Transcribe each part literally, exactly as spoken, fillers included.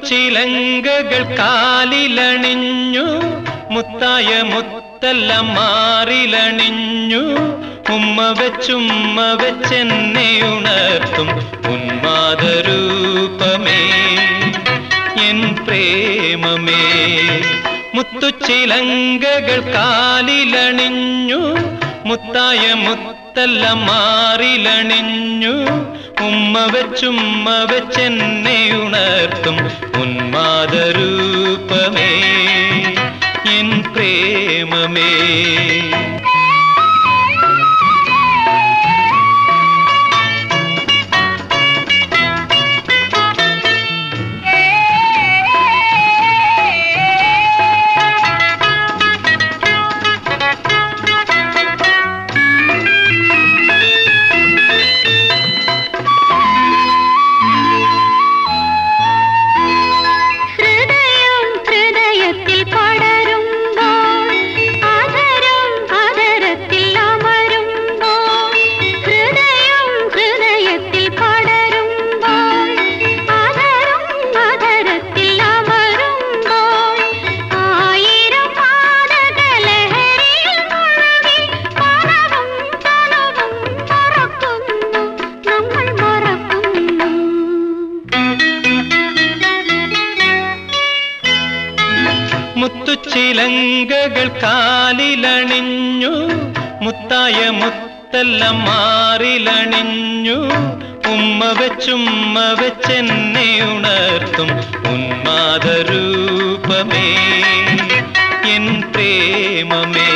മുത്തുച്ചിലങ്കകൾ കാലിലണിഞ്ഞു മുത്തായ മുത്തെല്ലാം മാറിലണിഞ്ഞു ഉമ്മ വെച്ചുമ്മ വെച്ചെന്നെ ഉണർത്തും ഉന്മാദരൂപമേ എൻ പ്രേമമേ. മുത്തുച്ചിലങ്കകൾ കാലിലണിഞ്ഞു മുത്തായ മുത്തെല്ലാം മാറിലണിഞ്ഞു ഉമ്മ വെച്ചുമ്മ വെച്ചെന്നെ ഉണർത്തും ഉന്മാദരൂപമേ എൻ പ്രേമമേ. മുത്തുച്ചിലങ്കകൾ കാലിലണിഞ്ഞു മുത്തായ മുത്തെല്ലാം മാറിലണിഞ്ഞു ഉമ്മ വെച്ചുമ്മ വെച്ചെന്നെ ഉണർത്തും ഉന്മാദരൂപമേ എൻ പ്രേമമേ.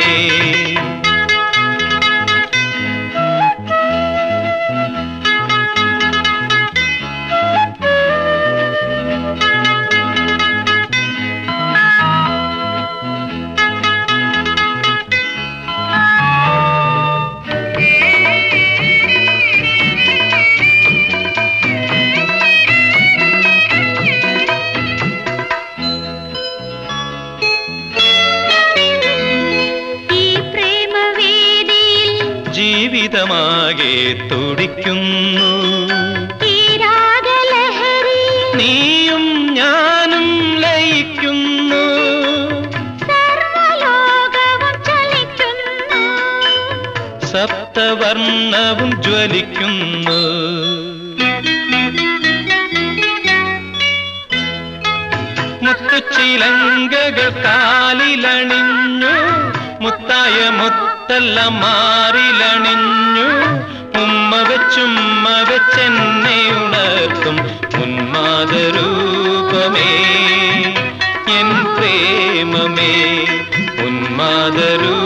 ജീവിതമാകെ തുടിക്കുന്നു നീയും ഞാനും ലയിക്കുന്നു സപ്തവർണ്ണവും ജ്വലിക്കുന്നു മുത്തുച്ചിലങ്കകൾ കാലിലണിഞ്ഞു മുത്തായ മുത്തെല്ലാം മാറിലണിഞ്ഞു ഉമ്മ വെച്ചുമ്മ വെച്ചെന്നെ ഉണർത്തും ഉന്മാദരൂപമേ എൻ പ്രേമമേ ഉന്മാദരൂ